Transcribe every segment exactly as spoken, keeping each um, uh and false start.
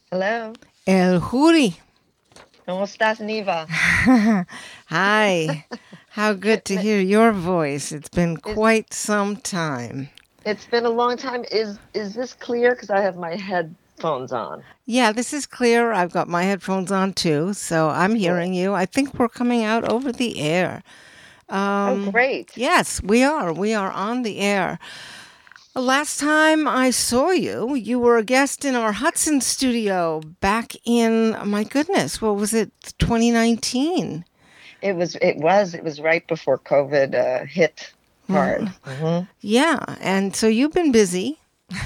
Hello. El Juri. ¿Cómo estás, Niva? Hi. How good to hear your voice. It's been Is quite some time. it's been a long time. Is is this clear? Because I have my headphones on. Yeah, this is clear. I've got my headphones on too, so I'm Cool. hearing you. I think we're coming out over the air. Oh, Um, great. yes, we are. We are on the air. Last time I saw you, you were a guest in our Hudson studio back in, my goodness, what was it, twenty nineteen? It was. It was. It was right before COVID uh, hit hard. hmm Yeah, and so you've been busy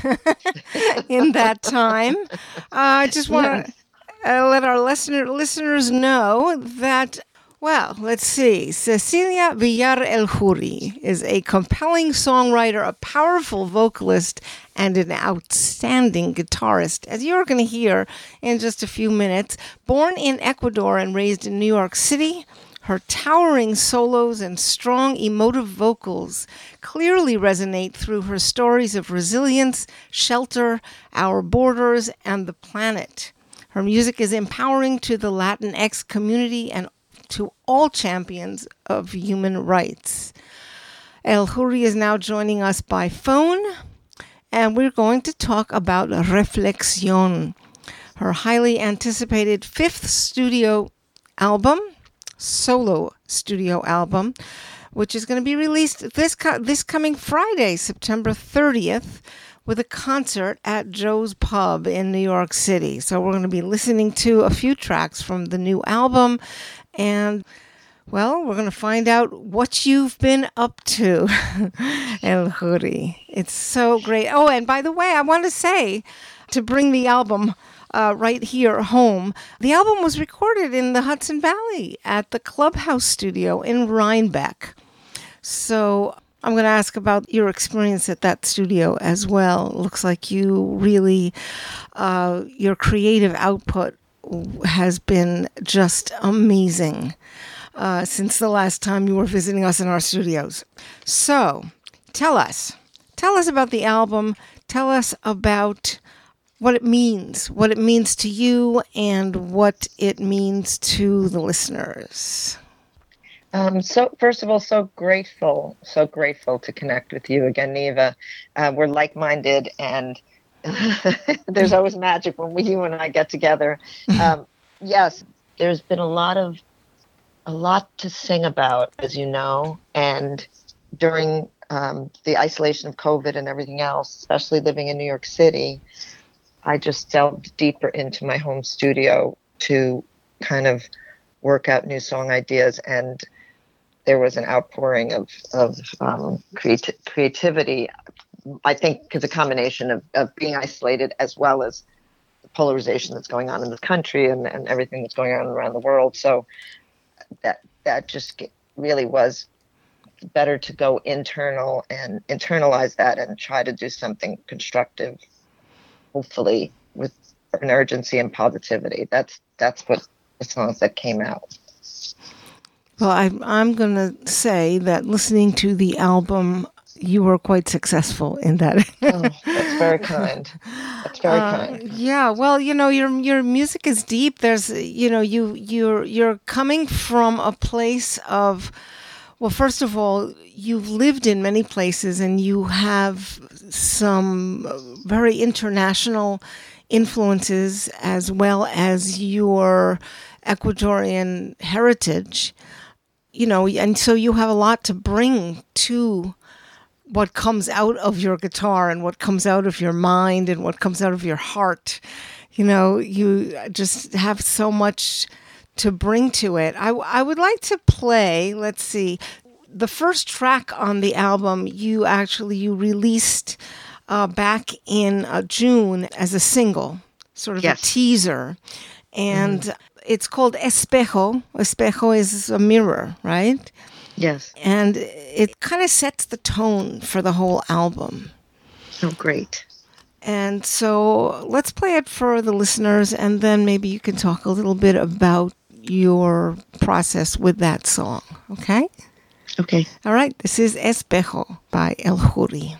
in that time. Uh, I just want Yes. to uh, let our listener, listeners know that, well, let's see. Cecilia Villar El Juri is a compelling songwriter, a powerful vocalist, and an outstanding guitarist, as you're going to hear in just a few minutes. Born in Ecuador and raised in New York City, her towering solos and strong emotive vocals clearly resonate through her stories of resilience, shelter, our borders, and the planet. Her music is empowering to the Latinx community and to all champions of human rights. El Juri is now joining us by phone, and we're going to talk about Reflexión, her highly anticipated fifth studio album, solo studio album, which is going to be released this co- this coming Friday, September thirtieth, with a concert at Joe's Pub in New York City. So we're going to be listening to a few tracks from the new album, and well, we're going to find out what you've been up to, El Juri. It's so great. Oh, and by the way, I want to say, to bring the album uh, right here home, the album was recorded in the Hudson Valley at the Clubhouse Studio in Rhinebeck. So I'm going to ask about your experience at that studio as well. It looks like you really, uh, your creative output has been just amazing uh, since the last time you were visiting us in our studios. So tell us, tell us about the album. Tell us about what it means, what it means to you, and what it means to the listeners. Um, so first of all, so grateful, so grateful to connect with you again, Niva. Uh, we're like-minded, and there's always magic when we, you and I get together. Um, yes, there's been a lot of a lot to sing about, as you know, and during um, the isolation of COVID and everything else, especially living in New York City, I just delved deeper into my home studio to kind of work out new song ideas, and there was an outpouring of of um, creati- creativity. I think because a combination of, of being isolated as well as the polarization that's going on in the country and, and everything that's going on around the world. So that that just really was better to go internal and internalize that and try to do something constructive, hopefully with an urgency and positivity. That's that's what the songs that came out. Well, I, I'm going to say that listening to the album, you were quite successful in that. Oh, that's very kind. That's very Uh, kind. yeah, well, you know, your your music is deep. There's, you know, you you're you're coming from a place of, well, first of all, you've lived in many places and you have some very international influences as well as your Ecuadorian heritage. You know, and so you have a lot to bring to what comes out of your guitar and what comes out of your mind and what comes out of your heart. You know, you just have so much to bring to it. I, I would like to play, let's see, the first track on the album you actually you released uh, back in uh, June as a single, sort of Yes. a teaser. And mm. it's called Espejo. Espejo is a mirror, right? Yes. And it kind of sets the tone for the whole album. Oh, great. And so let's play it for the listeners, and then maybe you can talk a little bit about your process with that song, okay? Okay. All right, this is Espejo by El Juri.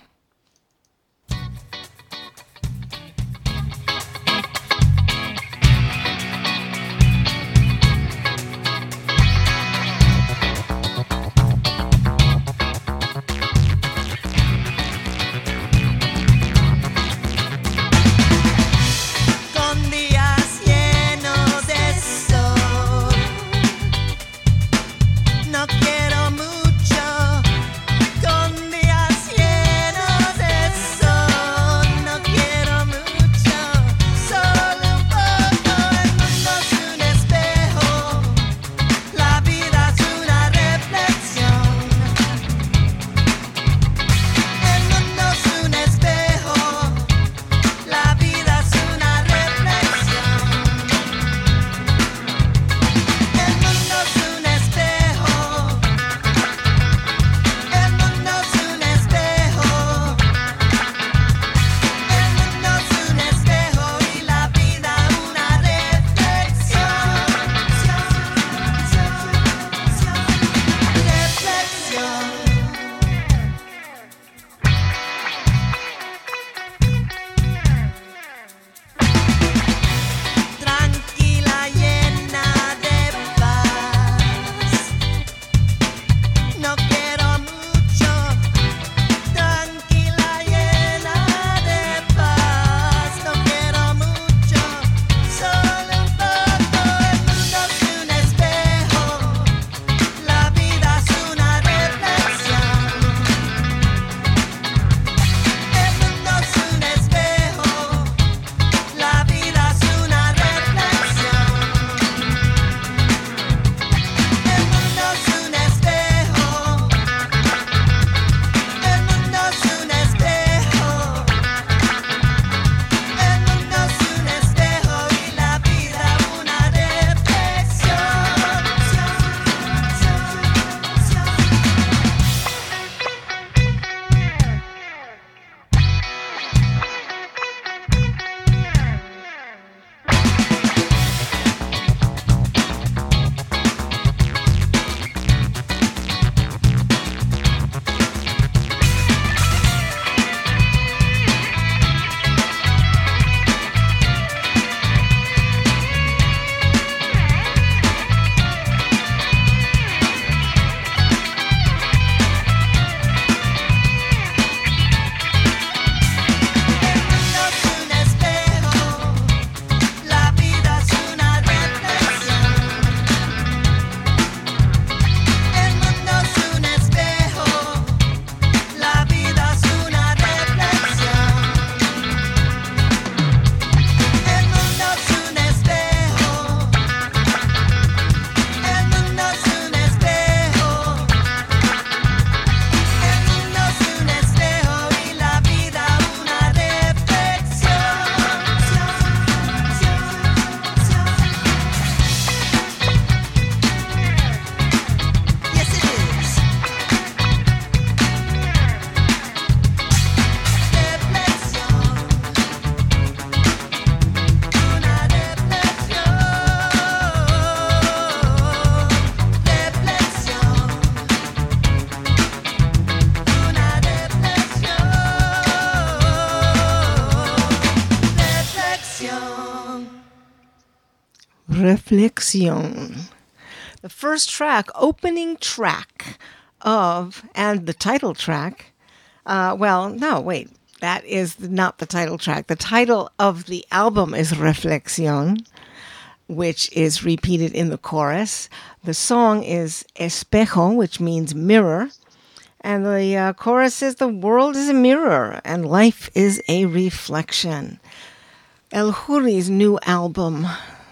Reflexion. The first track, opening track of, and the title track, uh, well, no, wait, that is not the title track. The title of the album is Reflexion, which is repeated in the chorus. The song is Espejo, which means mirror. And the uh, chorus says, the world is a mirror and life is a reflection. El Hurri's new album.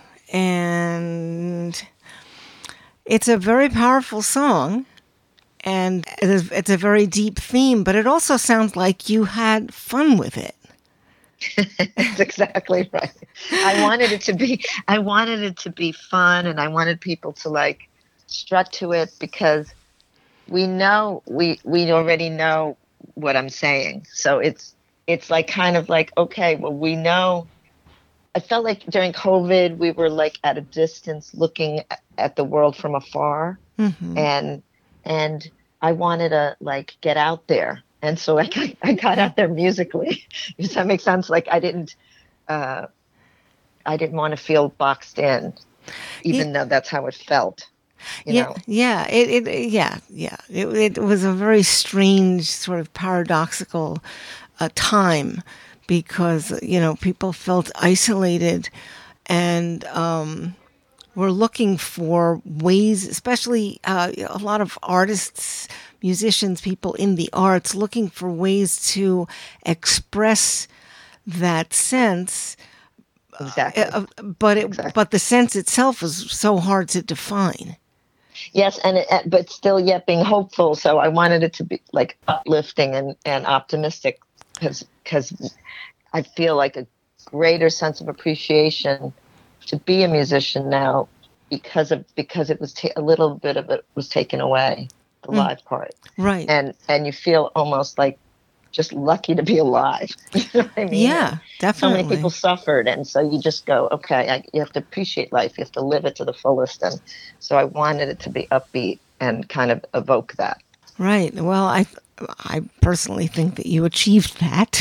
And it's a very powerful song. And it is, it's a very deep theme, but it also sounds like you had fun with it. That's exactly right. I wanted it to be, I wanted it to be fun, and I wanted people to like strut to it because we know, we, we already know what I'm saying. So it's, it's like kind of like, okay, well, we know. I felt like during COVID, we were like at a distance looking at the world from afar. Mm-hmm. And, and I wanted to like get out there. And so I got, I got out there musically. Does that make sense? Like I didn't, uh, I didn't want to feel boxed in, even yeah. though that's how it felt. You yeah, know? yeah, it, it, yeah, yeah. It, it was a very strange, sort of paradoxical uh, time because you know people felt isolated and um, were looking for ways, especially uh, a lot of artists, musicians, people in the arts, looking for ways to express that sense. Exactly. Uh, but it, exactly. but the sense itself is so hard to define. Yes, and it, but still yet being hopeful. So I wanted it to be like uplifting and, and optimistic because because I feel like a greater sense of appreciation to be a musician now because of because it was ta- a little bit of it was taken away, the mm. live part, right? And and you feel almost like just lucky to be alive. You know what I mean? Yeah, and definitely. So many people suffered, and so you just go, okay, I, you have to appreciate life. You have to live it to the fullest. And so I wanted it to be upbeat and kind of evoke that. Right. Well, I I personally think that you achieved that.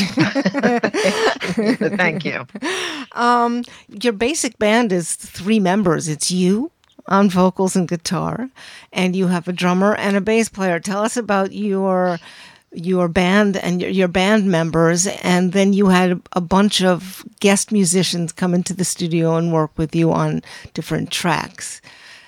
Thank you. Um, your basic band is three members. It's you on vocals and guitar, and you have a drummer and a bass player. Tell us about your your band and your, your band members, and then you had a bunch of guest musicians come into the studio and work with you on different tracks.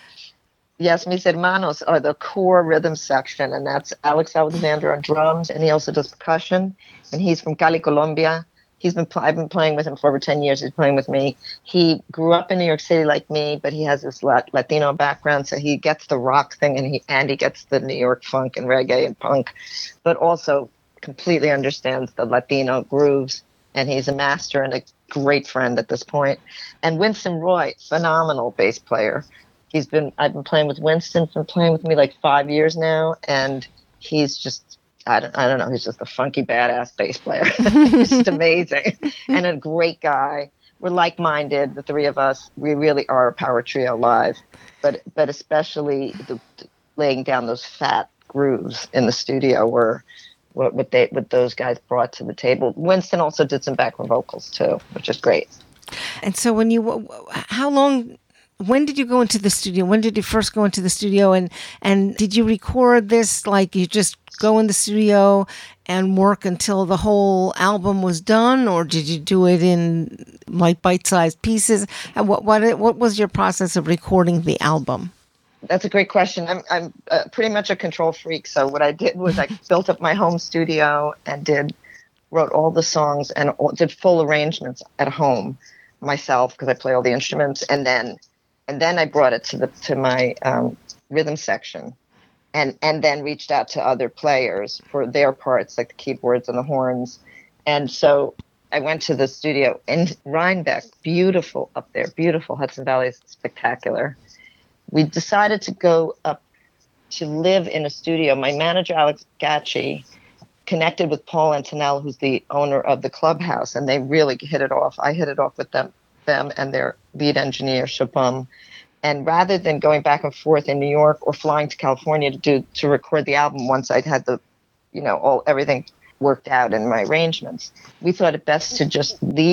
Yes, Mis Hermanos are the core rhythm section, and that's Alex Alexander on drums, and he also does percussion, and he's from Cali, Colombia. He's been pl- I've been playing with him for over ten years. He's playing with me. He grew up in New York City like me, but he has this Lat- Latino background, so he gets the rock thing, and he and he gets the New York funk and reggae and punk, but also completely understands the Latino grooves, and he's a master and a great friend at this point. And Winston Roy, phenomenal bass player. He's been I've been playing with Winston, been playing with me like five years now, and he's just I don't, I don't know. He's just a funky, badass bass player. He's just amazing and a great guy. We're like-minded, the three of us. We really are a power trio live, but but especially the, laying down those fat grooves in the studio were what, what they what those guys brought to the table. Winston also did some background vocals too, which is great. And so, when you, how long? When did you go into the studio? When did you first go into the studio? And, and did you record this like you just go in the studio and work until the whole album was done? Or did you do it in like bite-sized pieces? And what, what, what was your process of recording the album? That's a great question. I'm, I'm uh, pretty much a control freak. So what I did was I built up my home studio and did, wrote all the songs and all, did full arrangements at home myself because I play all the instruments. And then And then I brought it to the to my um, rhythm section, and and then reached out to other players for their parts, like the keyboards and the horns. And so I went to the studio in Rhinebeck, beautiful up there, beautiful. Hudson Valley is spectacular. We decided to go up to live in a studio. My manager, Alex Gacci, connected with Paul Antonello, who's the owner of the Clubhouse, and they really hit it off. I hit it off with them. them and their lead engineer, Shabam. And rather than going back and forth in New York or flying to California to do to record the album once I'd had the, you know, all everything worked out in my arrangements, we thought it best to just leave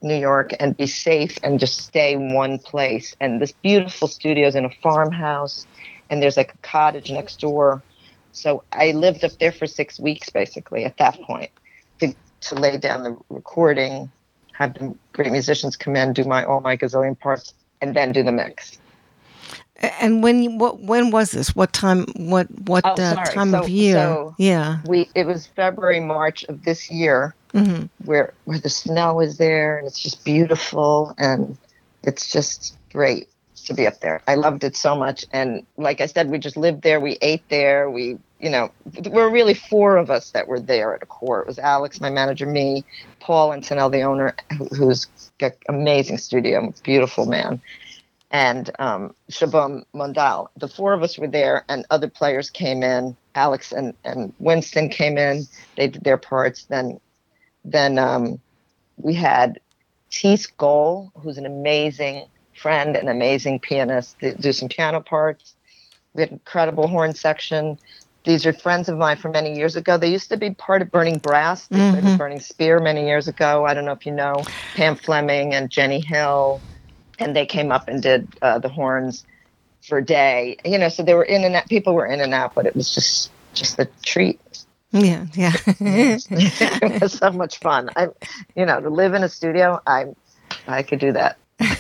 New York and be safe and just stay in one place. And this beautiful studio is in a farmhouse, and there's like a cottage next door. So I lived up there for six weeks, basically, at that point, to, to lay down the recording, have the great musicians come in, do my all my gazillion parts, and then do the mix. And when you- what when was this? What time? What what Oh, uh, sorry. time So- of year? so- yeah. We it was February, March of this year, hmm where where the snow is there, and it's just beautiful, and it's just great to be up there. I loved it so much, and like I said, we just lived there. We ate there. We, you know, there were really four of us that were there at a core. It was Alex, my manager, me, Paul, and Tanel, the owner, who, who's got amazing studio, beautiful man, and um, Shabam Mondal. The four of us were there, and other players came in. Alex and, and Winston came in. They did their parts. Then, then um, we had T. Skoll, who's an amazing friend, an amazing pianist, to do some piano parts. We had an incredible horn section. These are friends of mine from many years ago. They used to be part of Burning Brass. They played with Burning Spear many years ago. I don't know if you know Pam Fleming and Jenny Hill. And they came up and did uh, the horns for a day. You know, so they were in and out. People were in and out, but it was just just a treat. Yeah, yeah. It was so much fun. I, you know, to live in a studio, I I could do that.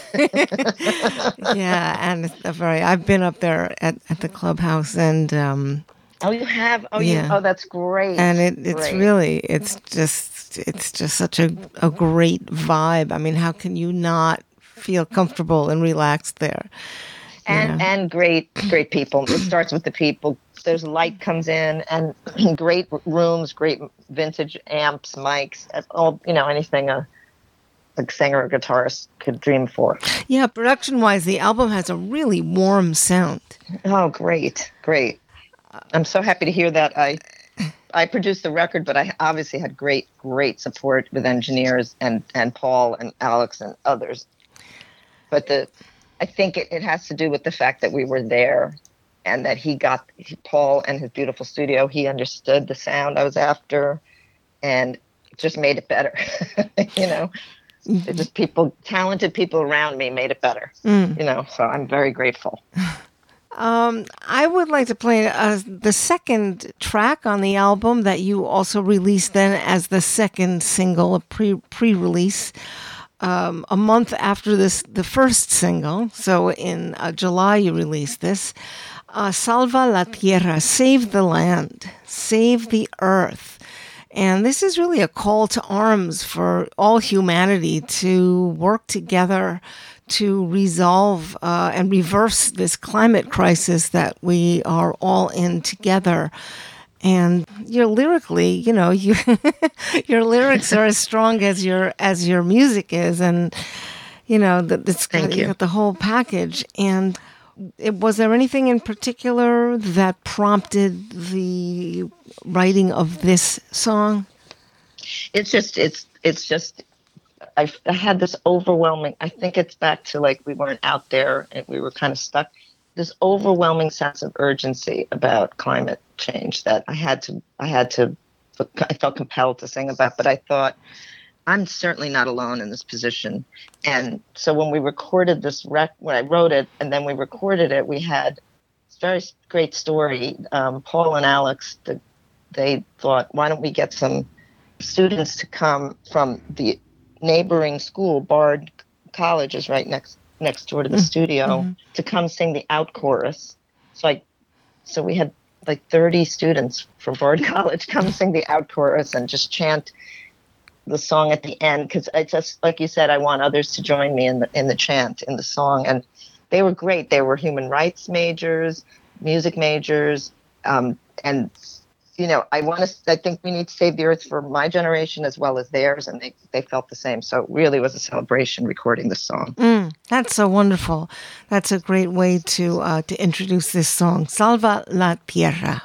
yeah, and it's a very. I've been up there at, at the clubhouse, and um, Oh, you have? Oh, Yeah. you, oh, that's great. and it, it's Great. really, it's just, it's just such a a great vibe. I mean, how can you not feel comfortable and relaxed there? you and know? and great great people. It starts with the people. There's light comes in, and great rooms, great vintage amps, mics, all, you know, anything a, a singer or guitarist could dream for. Yeah, production-wise, the album has a really warm sound. Oh, great, great. I'm so happy to hear that. I I produced the record, but I obviously had great, great support with engineers and, and Paul and Alex and others. But the I think it, it has to do with the fact that we were there, and that he got he, Paul and his beautiful studio. He understood the sound I was after, and it just made it better. you know, it just people, talented people around me made it better. Mm. You know, so I'm very grateful. Um, I would like to play uh, the second track on the album that you also released then as the second single, a pre pre-release, um, a month after this the first single. So in uh, July you released this. Uh, Salva la Tierra, save the land, save the earth. And this is really a call to arms for all humanity to work together to resolve uh, and reverse this climate crisis that we are all in together. And you're lyrically, you know, you your lyrics are as strong as your as your music is, and you know that it's got, Thank you you. got the whole package. And it, was there anything in particular that prompted the writing of this song? It's just it's it's just I, I had this overwhelming, I think it's back to like we weren't out there and we were kind of stuck, this overwhelming sense of urgency about climate change that I had to I had to I felt compelled to sing about. But I thought, I'm certainly not alone in this position. And so when we recorded this rec when I wrote it and then we recorded it, we had this very great story. Um, Paul and Alex, the, they thought, why don't we get some students to come from the neighboring school, Bard College is right next next door to the studio, Mm-hmm. to come sing the out chorus. So I, so we had like thirty students from Bard College come sing the out chorus and just chant the song at the end, because I just, like you said, I want others to join me in the in the chant, in the song. And they were great. They were human rights majors, music majors, um, and you know, I want to. I think we need to save the earth for my generation as well as theirs, and they they felt the same. So it really was a celebration recording the song. Mm, that's so wonderful. That's a great way to uh, to introduce this song, Salva la Tierra.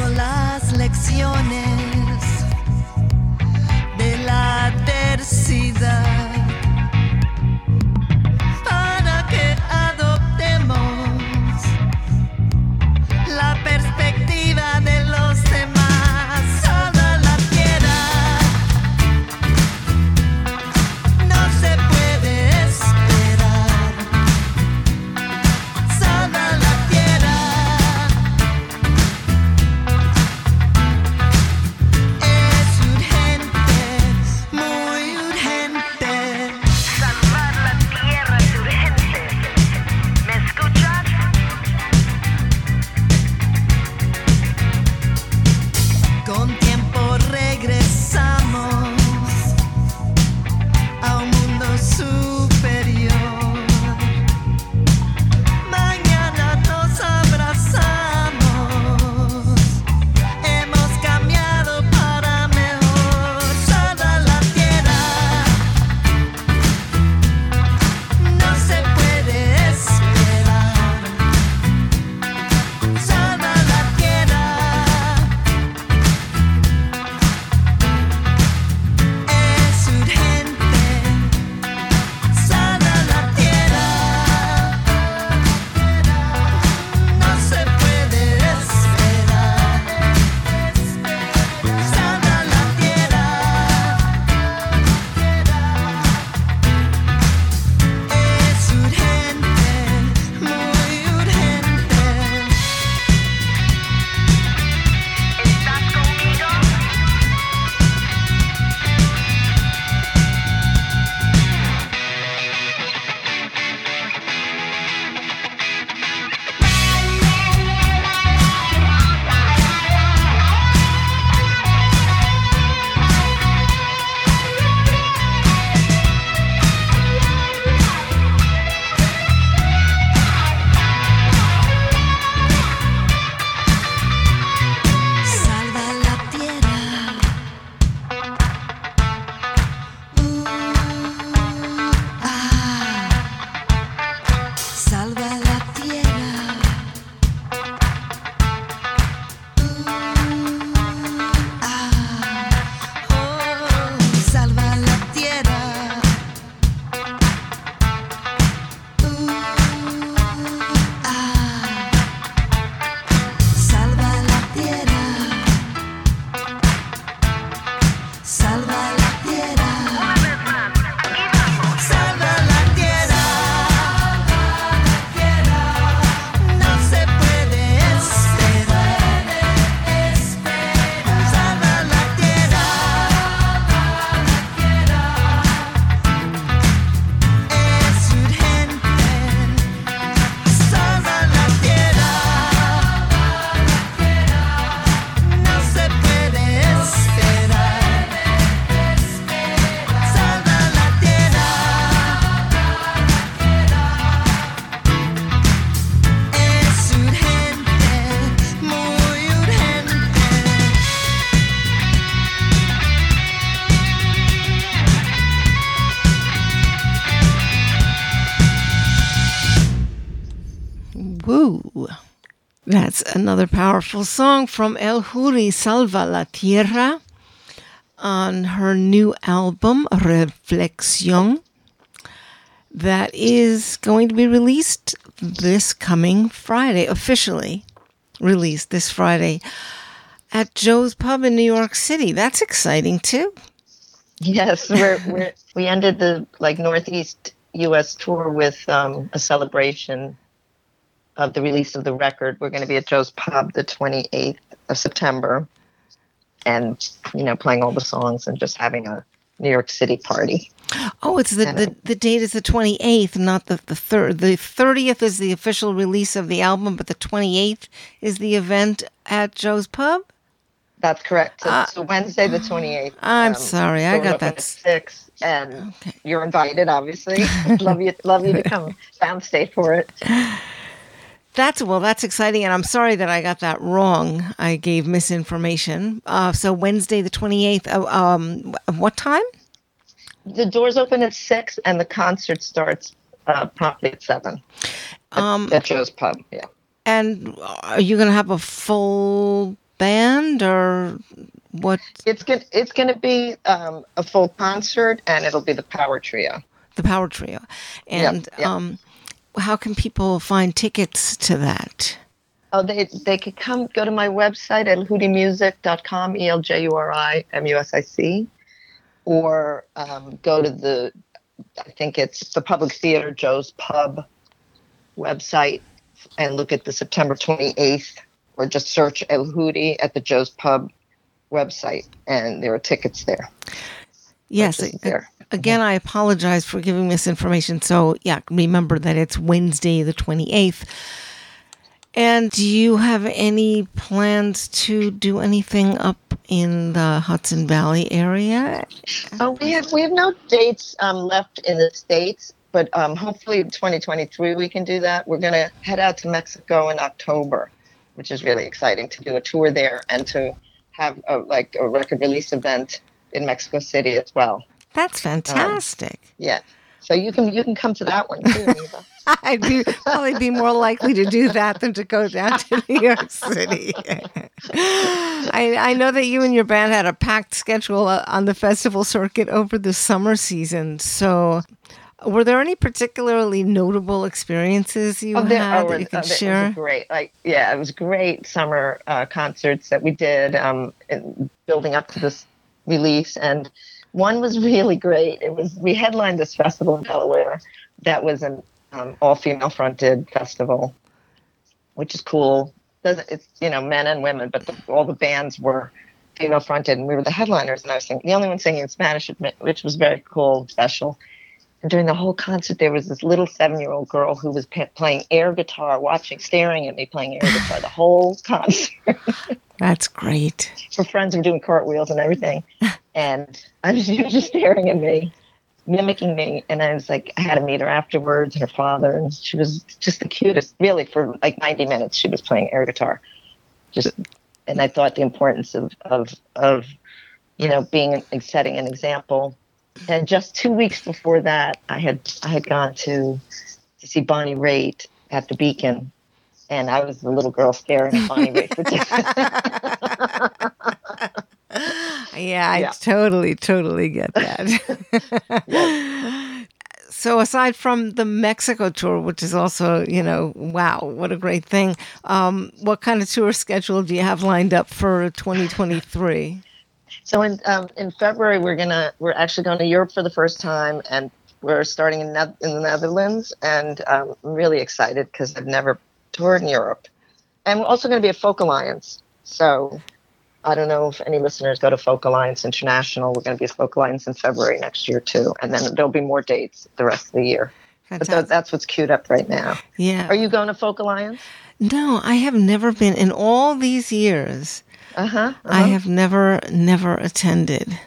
son las lecciones de la adversidad para que adoptemos la perspectiva de los demás. Toda la tierra no se puede esperar. Toda la tierra es urgente, muy urgente. Salvar la tierra es urgente. ¿Me escuchas? Con tiempo regresamos a un mundo superior. Mañana nos abrazamos. Hemos cambiado para mejor. Toda la tierra no se puede esperar. Toda la tierra es urgente. Sana la tierra, no se puede esperar. Sana la tierra, es urgente, muy urgente. ¿Estás conmigo? Salva la tierra. Uh, ah. Salva la tierra. Uh, ah. Oh, salva la tierra. Uh, ah. Salva la tierra. Salva la tierra. Una vez más, aquí vamos. Salva la tierra. No se puede esperar. Salva la tierra. Es urgente. Salva la tierra. No se puede esperar. Salva la tierra. Es urgente, muy urgente. Woo! That's another powerful song from El Huri, Salva la Tierra, on her new album, Reflexión, that is going to be released this coming Friday, officially released this Friday at Joe's Pub in New York City. That's exciting, too. Yes, we're, we're we ended the like Northeast U S tour with um, a celebration of the release of the record. We're going to be at Joe's Pub the twenty-eighth of September, and you know, playing all the songs and just having a New York City party. Oh, it's the, the, the date is the twenty-eighth, not the, the third. The thirtieth is the official release of the album, but the twenty-eighth is the event at Joe's Pub? That's correct. So, Uh, so Wednesday the twenty-eighth. I'm sorry, I doors got open that at s- six, and Okay. you're invited. Obviously, love you, love you to come downstate for it. That's, well, that's exciting, and I'm sorry that I got that wrong. I gave misinformation. Uh, so Wednesday the twenty-eighth, uh, um, what time? The doors open at six, and the concert starts uh, promptly at seven. At, Um, at Joe's Pub. Yeah. And are you going to have a full band? band or what? It's going it's going to be um, a full concert, and it'll be the Power Trio. The Power Trio. And yep. Um, how can people find tickets to that? Oh, they they could come go to my website at el juri music dot com, E L J U R I M U S I C, or um, go to the, I think it's the Public Theater Joe's Pub website and look at the September twenty-eighth, or just search El Juri at the Joe's Pub website, and there are tickets there. Yes. There. Again, I apologize for giving misinformation. So, yeah, remember that it's Wednesday the twenty-eighth. And do you have any plans to do anything up in the Hudson Valley area? Oh, we have we have no dates um, left in the States, but um, hopefully in twenty twenty-three we can do that. We're going to head out to Mexico in October, which is really exciting, to do a tour there and to have a, like a record release event in Mexico City as well. That's fantastic. Um, yeah. So you can you can come to that one too, Eva. I'd be, probably be more likely to do that than to go down to New York City. I, I know that you and your band had a packed schedule on the festival circuit over the summer season. So were there any particularly notable experiences you oh, there, had oh, that you can oh, there- share? It was great. Like, yeah, it was great summer uh, concerts that we did um, in, building up to this release. And one was really great. It was we headlined this festival in Delaware that was an um, all-female fronted festival, which is cool. Doesn't it's you know men and women, but the, all the bands were female fronted, and we were the headliners. And I was singing, the only one singing in Spanish, which was very cool, special. And during the whole concert, there was this little seven-year-old girl who was p- playing air guitar, watching, staring at me playing air guitar the whole concert. That's great. Her friends were doing cartwheels and everything. And I was, she was just staring at me, mimicking me. And I was like, I had to meet her afterwards, and her father. And she was just the cutest. Really, for like ninety minutes, she was playing air guitar. Just, and I thought the importance of, of, of you know, being, setting an example. And just two weeks before that, I had I had gone to to see Bonnie Raitt at the Beacon, and I was the little girl staring at Bonnie Raitt. Yeah, I Yeah. totally, totally get that. So aside from the Mexico tour, which is also, you know, wow, what a great thing. Um, what kind of tour schedule do you have lined up for twenty twenty-three? So in um, in February we're gonna we're actually going to Europe for the first time, and we're starting in ne- in the Netherlands, and um, I'm really excited because I've never toured in Europe, and we're also going to be at Folk Alliance. So I don't know if any listeners go to Folk Alliance International. We're going to be at Folk Alliance in February next year too, and then there'll be more dates the rest of the year. But th- Fantastic. that's what's queued up right now. Yeah. Are you going to Folk Alliance? No, I have never been in all these years. Uh huh. I have never, never attended.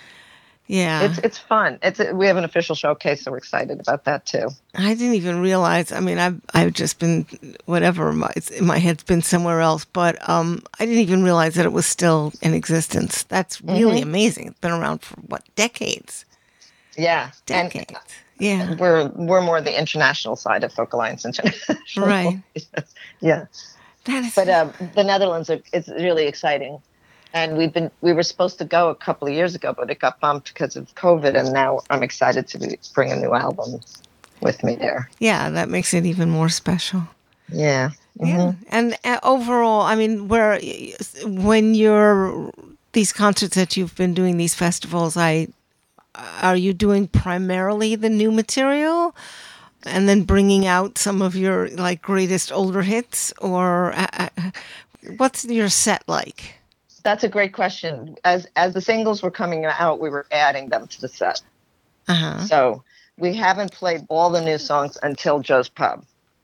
Yeah. It's it's fun. It's a, we have an official showcase, so we're excited about that too. I didn't even realize. I mean, I've I've just been whatever. My, it's, my head's been somewhere else, but um, I didn't even realize that it was still in existence. That's really amazing. It's been around for what, decades? Yeah, and Decades. Yeah. we're we're more the international side of Folk Alliance International. Right. Yeah, That is. but um, the Netherlands are, it's really exciting, and we've been we were supposed to go a couple of years ago, but it got bumped because of COVID, and now I'm excited to be, bring a new album with me there. yeah, that makes it even more special. Yeah. Yeah, and uh, overall, I mean, where when you're these concerts that you've been doing, these festivals, I are you doing primarily the new material, and then bringing out some of your like greatest older hits, or uh, uh, what's your set like? That's a great question. As as the singles were coming out, we were adding them to the set. Uh huh. So we haven't played all the new songs until Joe's Pub.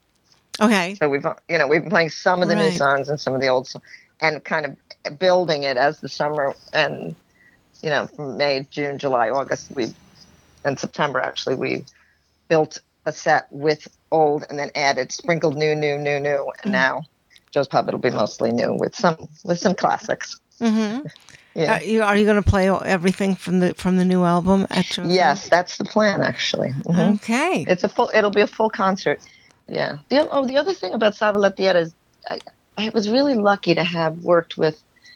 Okay. So we've, you know, we've been playing some of the new Right. songs and some of the old songs, and kind of building it as the summer and, you know, from May, June, July, August, we, and September actually, we built a set with old and then added, sprinkled new, new, new, new, and now Joe's Pub it'll be mostly new with some with some classics. Mm-hmm. Yeah. Are you are you going to play everything from the from the new album at Joe's? Yes, that's the plan actually. Mhm. Okay. It's a full. It'll be a full concert. Yeah. The oh, the other thing about Salva La Tierra is I, I was really lucky to have worked with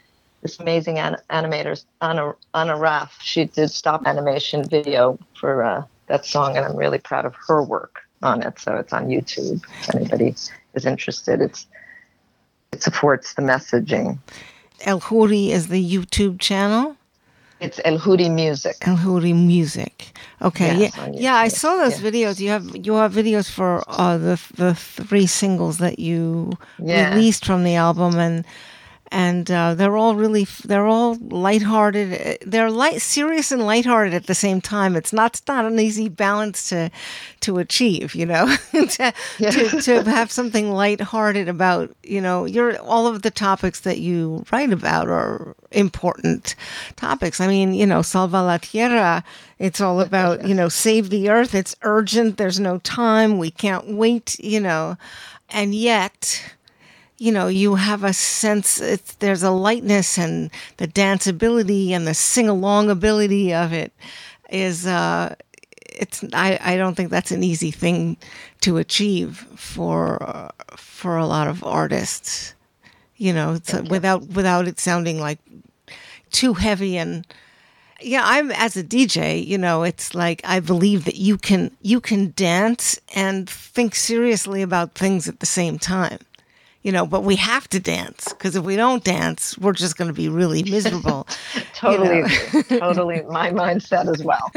this amazing an- animator, Anna, Anna Raff. She did stop animation video for uh, that song, and I'm really proud of her work on it. So it's on YouTube. If anybody is interested, it's it supports the messaging. El Houri is the YouTube channel. It's El Houri Music. El Houri Music. Okay, Yes, yeah, on yeah. I YouTube, saw those yeah. videos. You have you have videos for uh, the the three singles that you Yeah. released from the album, and and uh, they're all really they're all lighthearted. They're light, serious, and lighthearted at the same time. It's not it's not an easy balance to to achieve. You know, to, Yeah. to to have something lighthearted about you know your all of the topics that you write about are important topics. I mean, you know, Salva la Tierra. It's all about you know save the earth. It's urgent. There's no time. We can't wait. You know, and yet. You know, you have a sense, it's, there's a lightness and the danceability and the sing-along ability of it is, uh, it's, I, I don't think that's an easy thing to achieve for, uh, for a lot of artists, you know, it's, uh, without, without it sounding like too heavy. And yeah, I'm, as a D J, you know, it's like, I believe that you can, you can dance and think seriously about things at the same time. You know, but we have to dance because if we don't dance, we're just going to be really miserable. Totally, You know? agree. Totally my mindset as well.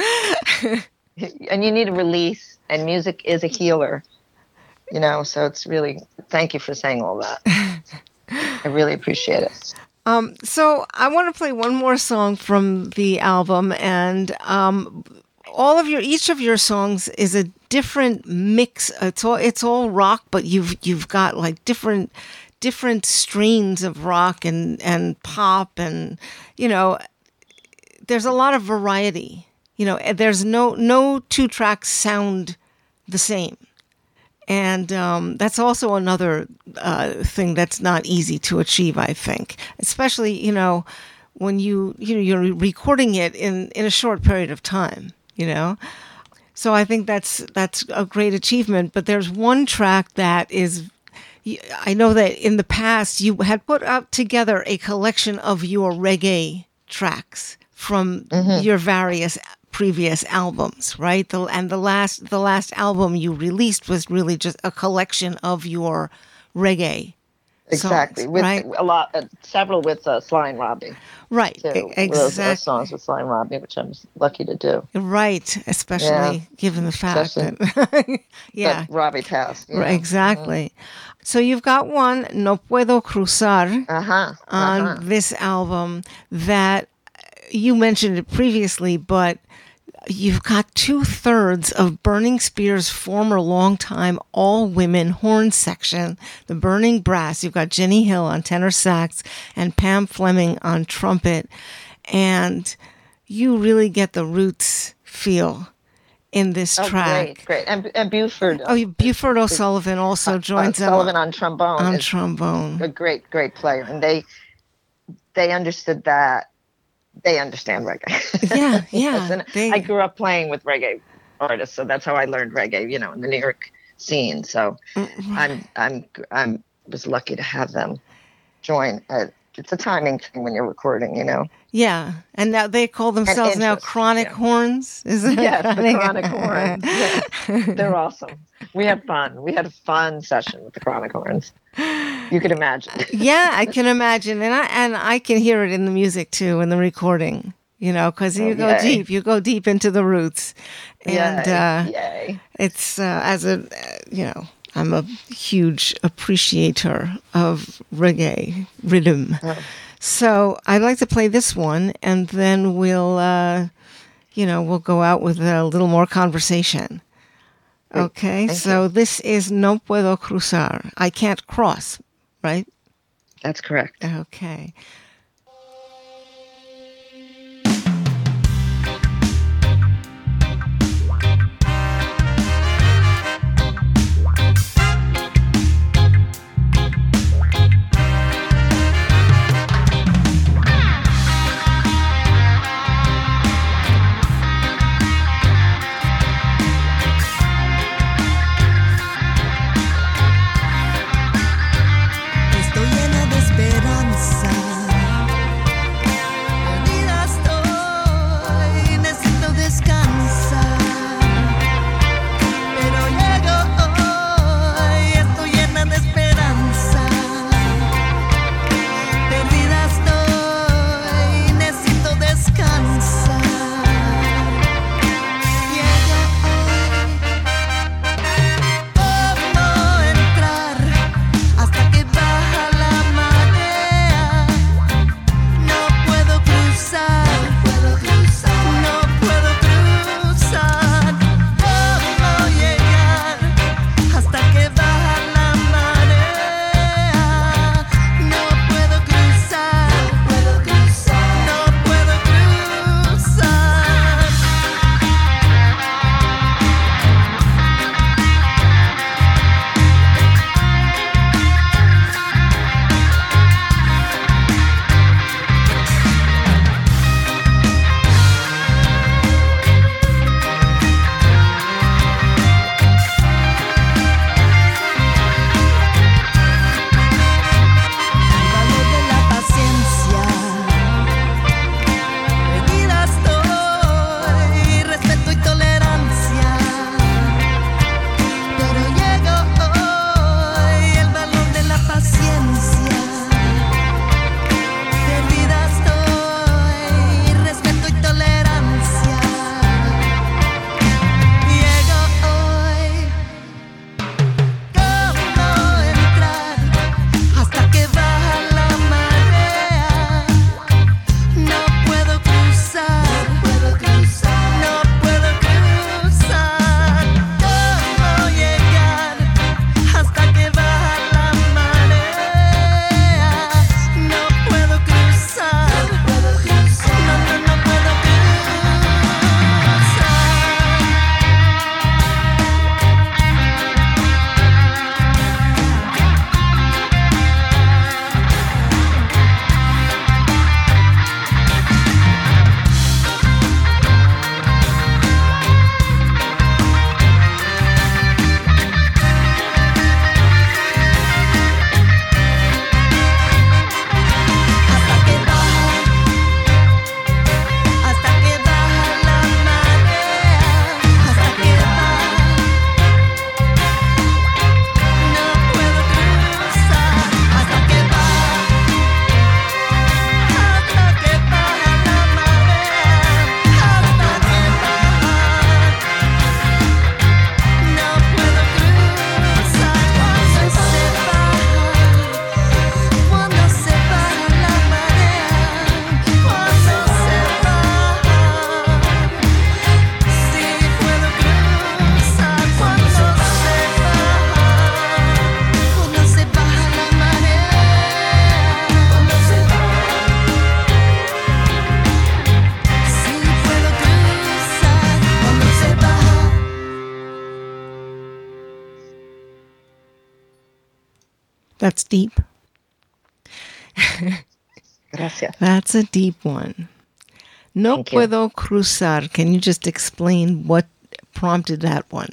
And you need a release, and music is a healer. You know, so it's really, thank you for saying all that. I really appreciate it. Um, so I want to play one more song from the album, and um, all of your, each of your songs is a different mix. It's all, it's all rock, but you've, you've got like different, different strains of rock and, and pop, and, you know, there's a lot of variety, you know, there's no, no two tracks sound the same. And um, that's also another uh, thing that's not easy to achieve, I think, especially, you know, when you, you know, you're recording it in, in a short period of time, you know? So I think that's, that's a great achievement. But there's one track that is, I know that in the past you had put up together a collection of your reggae tracks from mm-hmm. your various previous albums, right? The, and the last the last album you released was really just a collection of your reggae exactly songs, with right? a lot, uh, several with uh, Sly and Robbie, right? Too. Exactly, those, those songs with Sly and Robbie, which I'm lucky to do, right? Especially yeah. given the fact Especially that yeah, that Robbie passed, you know? Right, exactly. Mm-hmm. So you've got one, No Puedo Cruzar, uh-huh. on uh-huh. this album that you mentioned it previously, but you've got two thirds of Burning Spear's former longtime all-women horn section, the Burning Brass. You've got Jenny Hill on tenor sax and Pam Fleming on trumpet. And you really get the Roots feel in this oh, track. Great, great. And, and Buford. Oh, Buford O'Sullivan also uh, joins uh, them Sullivan on trombone. On trombone. A great, great player. And they they understood that. They understand reggae. Yeah, yeah. Yes, and they... I grew up playing with reggae artists, so that's how I learned reggae, you know, in the New York scene. So mm-hmm. I'm I'm I'm was lucky to have them join. Uh, it's a timing thing when you're recording, you know. Yeah, and now they call themselves now Chronic yeah. Horns. Is it? Yes, the Chronic Horns. Yeah. They're awesome. We had fun. We had a fun session with the Chronic Horns. You can imagine. Yeah, I can imagine, and I and I can hear it in the music too, in the recording. You know, because you oh, go yay. deep, you go deep into the roots, and yay. Uh, Yay. it's uh, as a uh, you know, I'm a huge appreciator of reggae rhythm. Oh. So I'd like to play this one, and then we'll, uh, you know, we'll go out with a little more conversation. Great. Okay, Thank so you. This is No Puedo Cruzar. I can't cross, right? That's correct. Okay. Estoy llena de esperanza. That's deep. Gracias. That's a deep one. No Thank you. puedo cruzar. Can you just explain what prompted that one?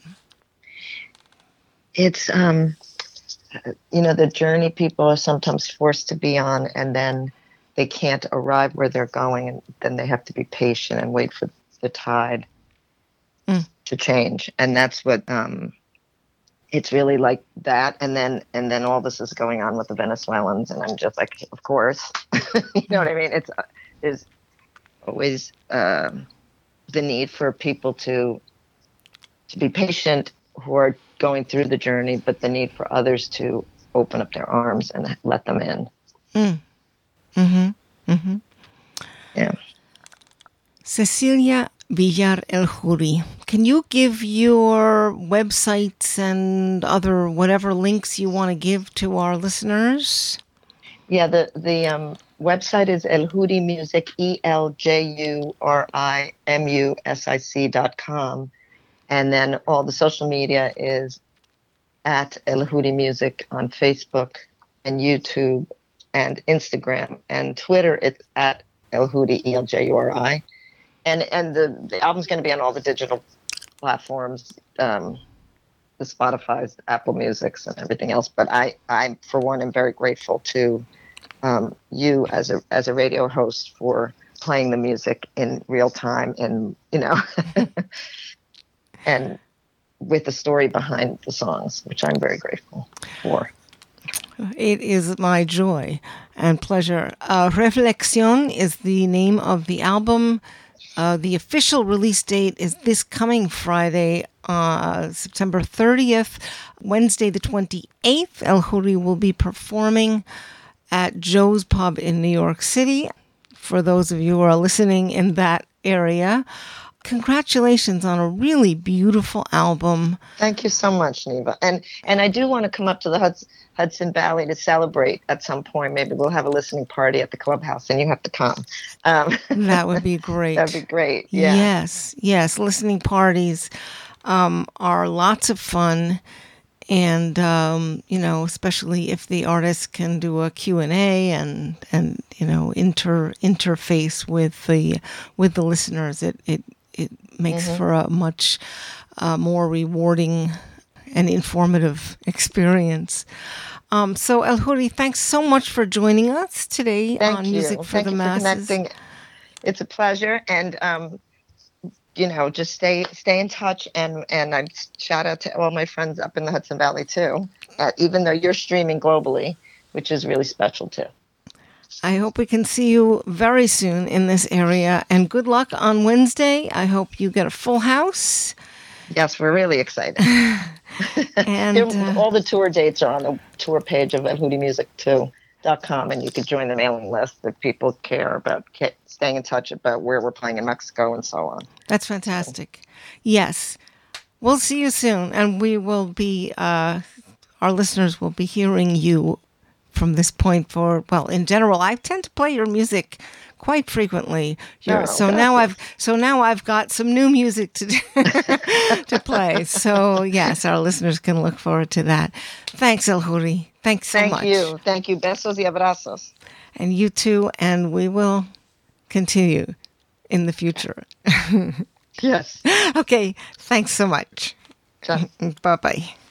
It's, um, you know, the journey people are sometimes forced to be on, and then they can't arrive where they're going, and then they have to be patient and wait for the tide Mm. to change. And that's what um, it's really like that. And then and then all this is going on with the Venezuelans, and I'm just like, of course, you know what I mean? It's there's always um, the need for people to to be patient who are going through the journey, but the need for others to open up their arms and let them in. Mm. Mm-hmm. Mm-hmm. Yeah. Cecilia Villar El Juri, can you give your websites and other whatever links you want to give to our listeners? Yeah, the the um, website is El Juri Music, E L J U R I M U S I C dot com. And then all the social media is at El Juri Music on Facebook and YouTube and Instagram. And Twitter, it's at El Juri, E L J U R I. And and the, the album's going to be on all the digital platforms, um, the Spotify's, Apple Musics, and everything else. But I, I, for one, am very grateful to um, you as a as a radio host for playing the music in real time, and you know, and with the story behind the songs, which I'm very grateful for. It is my joy and pleasure. Uh, Reflexión is the name of the album. Uh, the official release date is this coming Friday, uh, September thirtieth. Wednesday the twenty-eighth, El Juri will be performing at Joe's Pub in New York City. For those of you who are listening in that area, congratulations on a really beautiful album. Thank you so much, Neva. And and I do want to come up to the Hudson, Hudson Valley to celebrate at some point. Maybe we'll have a listening party at the clubhouse, and you have to come. Um, That would be great. That'd be great. Yeah. Yes, yes. Listening parties um, are lots of fun. And, um, you know, especially if the artist can do a Q and A and, and, you know, inter interface with the with the listeners, it, it, it makes for a much uh, more rewarding and informative experience. Um, so, El Juri, thanks so much for joining us today Thank on you. Music for Thank the you Masses. for connecting. It's a pleasure, and um, you know, just stay stay in touch. And and I shout out to all my friends up in the Hudson Valley too. Uh, even though you're streaming globally, which is really special too. I hope we can see you very soon in this area. And good luck on Wednesday. I hope you get a full house. Yes, we're really excited. And There- uh, all the tour dates are on the tour page of El Juri Music too dot com, and you could join the mailing list if people care about ca- staying in touch about where we're playing in Mexico and so on. that's fantastic. Yes. We'll see you soon. And we will be, uh, our listeners will be hearing you from this point forward. Well, in general, I tend to play your music quite frequently. You're- Oh, so now gracias. I've so now I've got some new music to to play. So yes, our listeners can look forward to that. Thanks, El Juri. Thanks so Thank much. you. Thank you. Besos y abrazos. And you too. And we will continue in the future. Yes. Okay. Thanks so much. Ciao. Bye bye.